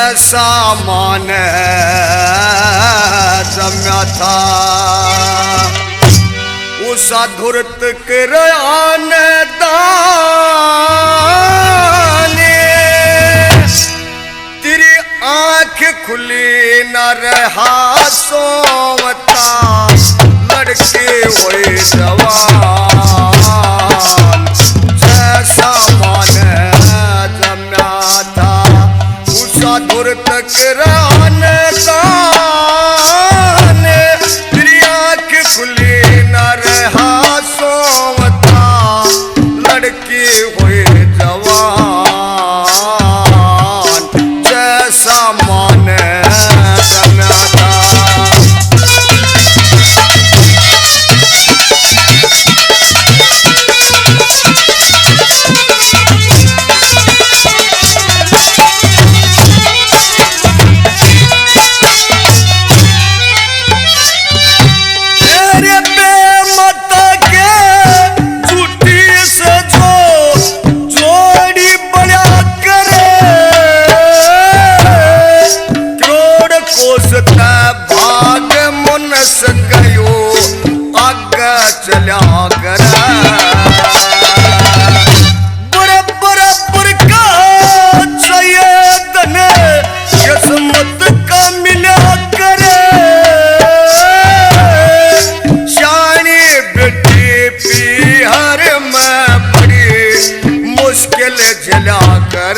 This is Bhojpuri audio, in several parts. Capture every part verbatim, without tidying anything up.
जैसा मान जम्या था उसा धुरत करयान दाने तेरी आंख खुली न रहा सोवता लड़के हुए जवान जैसा मान जम्या था उसा धुरत करयान दाने तेरी आंख खुली न रहा सोवता लड़के हुए जवान जैसा मान जम्या था। भाग मुनस गयो आगे चला कर बराबर का चाहिए धन किस्मत का मिला करे शानी बेटी बिहार में बड़ी मुश्किल झेला कर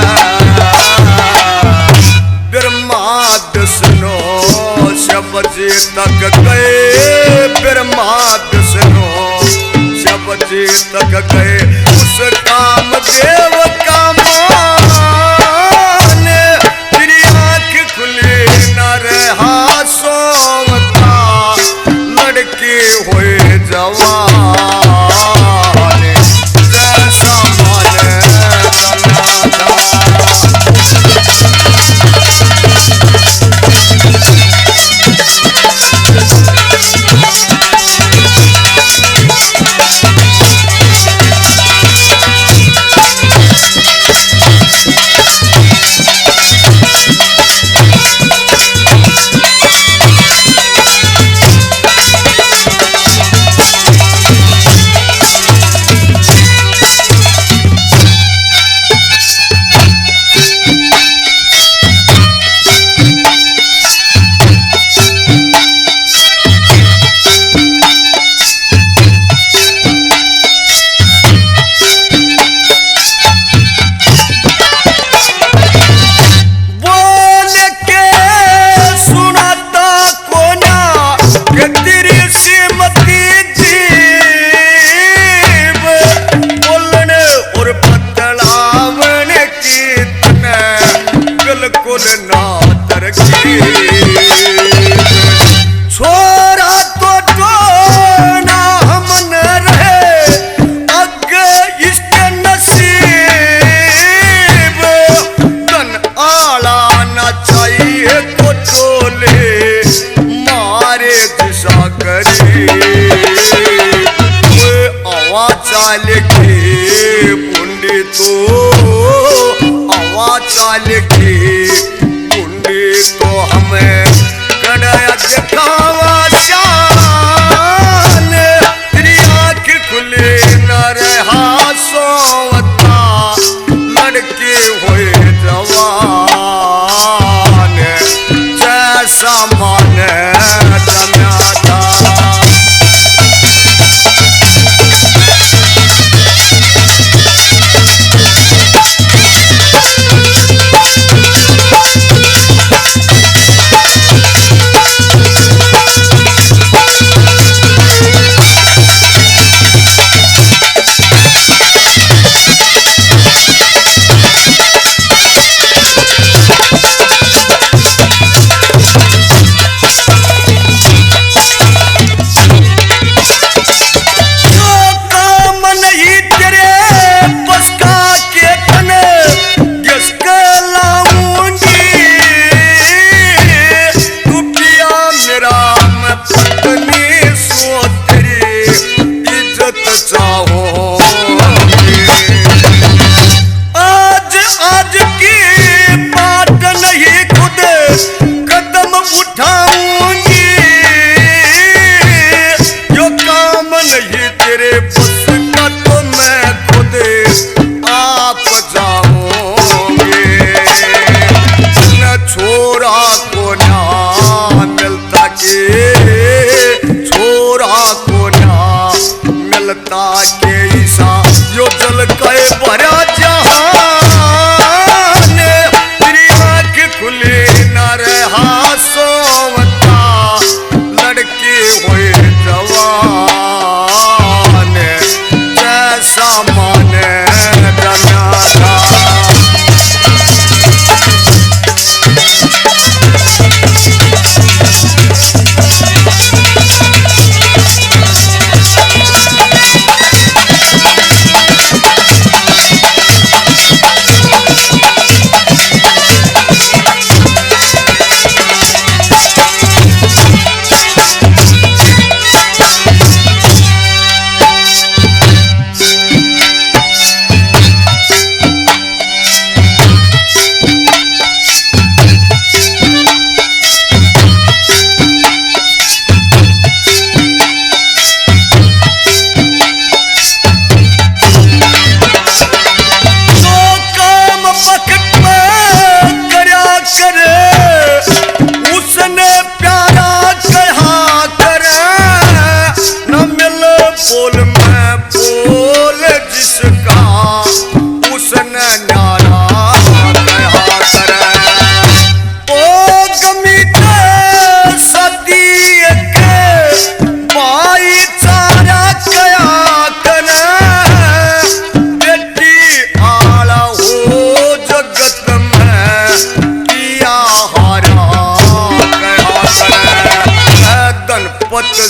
सुनो शबजी तक गए ब्रह्माद सुनो शबजी तक गए उस काम देव का मान तेरी आंख खुली न रहा सोवता लड़के हुए जवान जैसा मान छोरा तो टोना हम न रहे अगे इसके नसीब कन आला न चाहिए तो टोले मारे दिशा करी आवाज चाल के पुंडी तो आवाज चाल के तो हमें कड़ाया दिखावा जान तेरी आंख खुले न रहा सोवता लड़के हुए जवान जैसा मान जम्या था। सोवत